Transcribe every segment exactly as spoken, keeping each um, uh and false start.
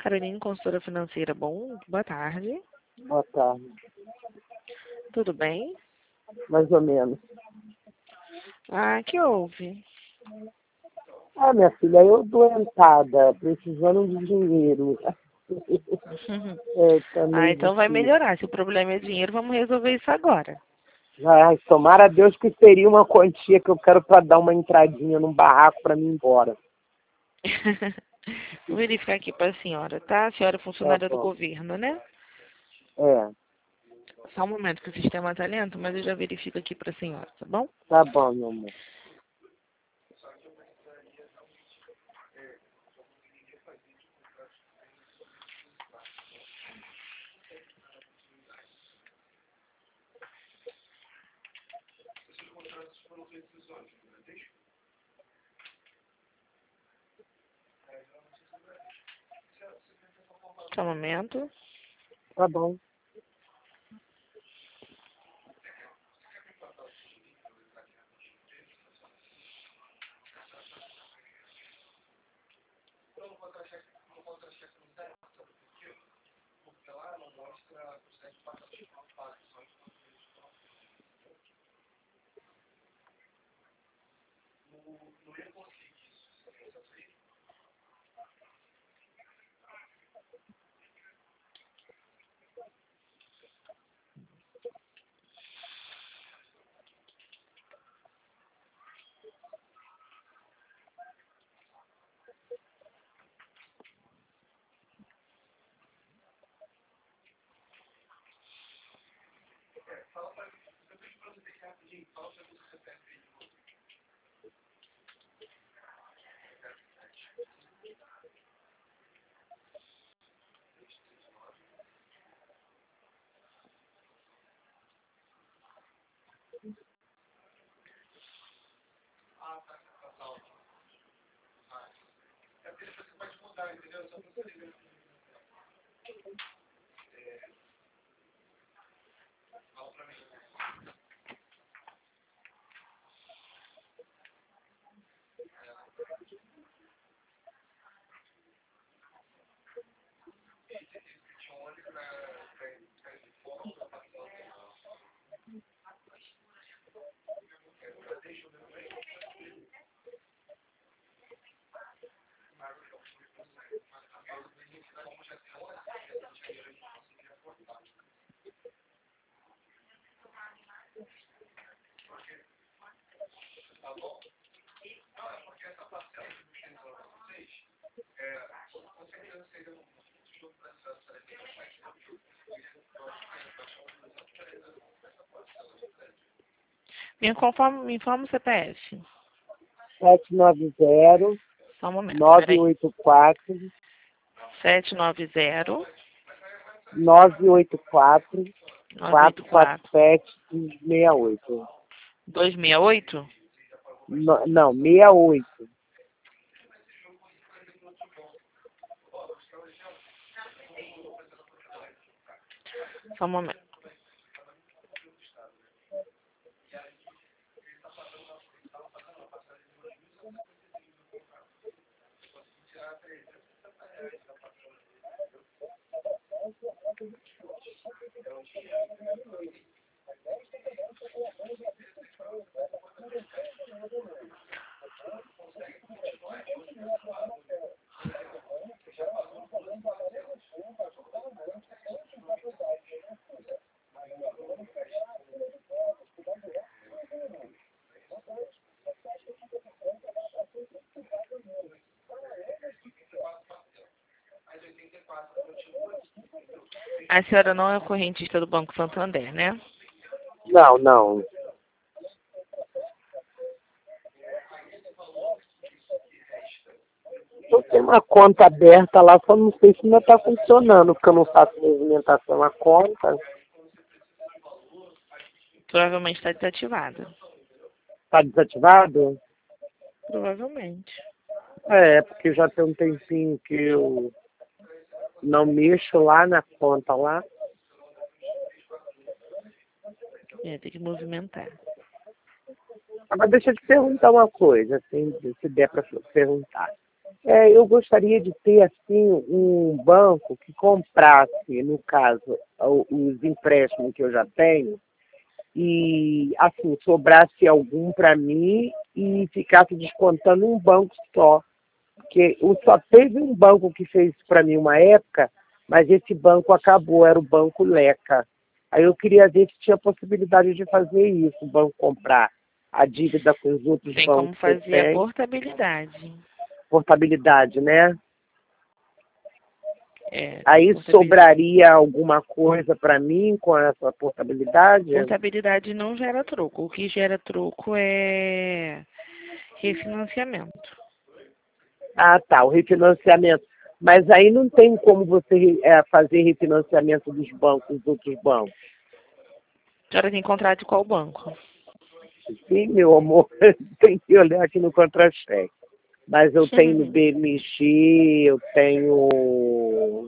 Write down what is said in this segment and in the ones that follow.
Caroline, consultora financeira, bom, boa tarde. Boa tarde. Tudo bem? Mais ou menos. Ah, que houve? Ah, minha filha, eu doentada, precisando de dinheiro. É, tá Ah, meio então vai difícil. melhorar. Se o problema é dinheiro, vamos resolver isso agora. Ai, tomara a Deus que seria uma quantia que eu quero para dar uma entradinha num barraco para mim ir embora. Vou verificar aqui para a senhora, tá? A senhora é Tá funcionária do bom. governo, né? É, Só um momento que o sistema está lento, mas eu já verifico aqui para a senhora, tá bom? tá bom, meu amor. Só um momento. Tá bom. Me informa, me informa o C P F. sete nove zero, Só um momento, nove peraí. oito quatro, sete nove zero, nove oito quatro, nove oito quatro quatro quatro, sete, seis oito. dois seis oito. No- Não, seis oito. Só um momento. A senhora não é correntista do Banco Santander, né? Não, não. Eu tenho uma conta aberta lá, só não sei se ainda está funcionando, porque eu não faço movimentação na conta. Provavelmente está desativada. Está desativado? Provavelmente. É, porque já tem um tempinho que eu não mexo lá na conta lá. É, tem que movimentar. Agora deixa eu te perguntar uma coisa, assim, se der para perguntar. É, eu gostaria de ter, assim, um banco que comprasse, no caso, o- os empréstimos que eu já tenho, e, assim, sobrasse algum para mim e ficasse descontando um banco só. Porque eu só teve um banco que fez isso para mim uma época, mas esse banco acabou, era o Banco Leca. Aí eu queria ver se tinha possibilidade de fazer isso, o banco comprar a dívida com os outros Tem como bancos que eu fazer a tenho, portabilidade. portabilidade, né? É, Aí portabilidade. sobraria alguma coisa para mim com essa portabilidade? Portabilidade não gera troco. O que gera troco é refinanciamento. Ah, tá, o refinanciamento. Mas aí não tem como você é, fazer refinanciamento dos bancos, dos outros bancos. A senhora tem contrato de qual banco? Sim, meu amor, tem que olhar aqui no contra-cheque. Mas eu tenho no B M G, eu tenho.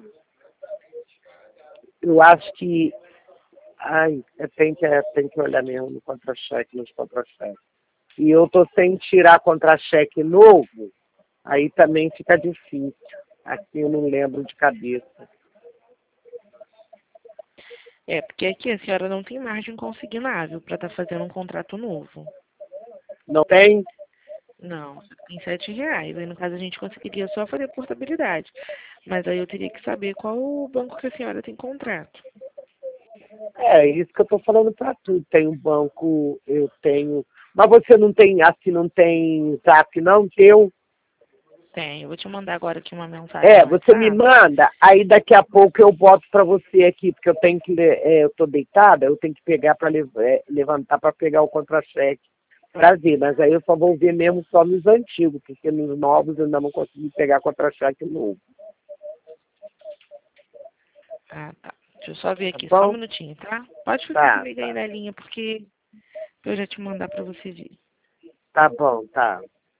Eu acho que. Ai, eu tenho que, é, tem que olhar mesmo no contra-cheque, nos contra-cheques. E eu tô sem tirar contra-cheque novo, aí também fica difícil. Aqui eu não lembro de cabeça. É, porque aqui a senhora não tem margem consignável para estar fazendo um contrato novo. Não tem? Não, em sete reais. Aí, no caso, a gente conseguiria só fazer portabilidade. Mas aí eu teria que saber qual o banco que a senhora tem contrato. É, isso que eu tô falando para tu. Tem um banco, eu tenho. Mas você não tem, assim, não tem zap não, teu? Tem, eu vou te mandar agora aqui uma mensagem É, no você me WhatsApp. manda, aí daqui a pouco eu boto para você aqui, porque eu tenho que, le- é, eu tô deitada, eu tenho que pegar para levantar para pegar o contra-cheque para ver, mas aí eu só vou ver mesmo só nos antigos, porque nos novos eu ainda não consegui pegar contra-cheque novo. Ah, tá. Deixa eu só ver Tá aqui, só um bom? minutinho, tá? Pode ficar Tá, comigo aí tá. na linha, porque eu já te mandar para você ver. Tá bom, tá.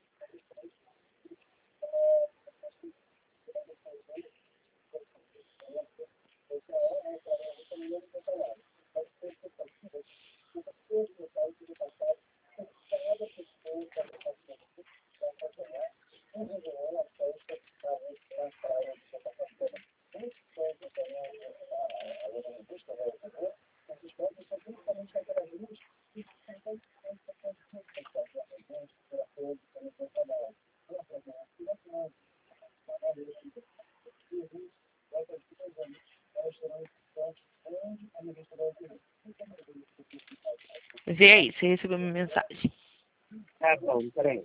Vê aí, você recebeu minha mensagem. Tá bom, peraí.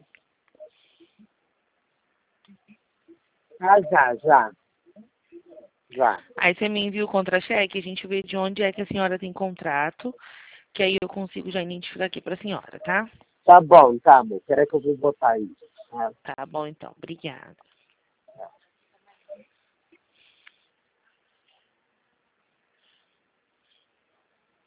Ah, já, já. Já. Aí você me envia o contra-cheque, a gente vê de onde é que a senhora tem contrato, que aí eu consigo já identificar aqui para a senhora, tá? Tá bom, tá, amor. Peraí que eu vou botar isso. Ah, Tá bom, então. Obrigada.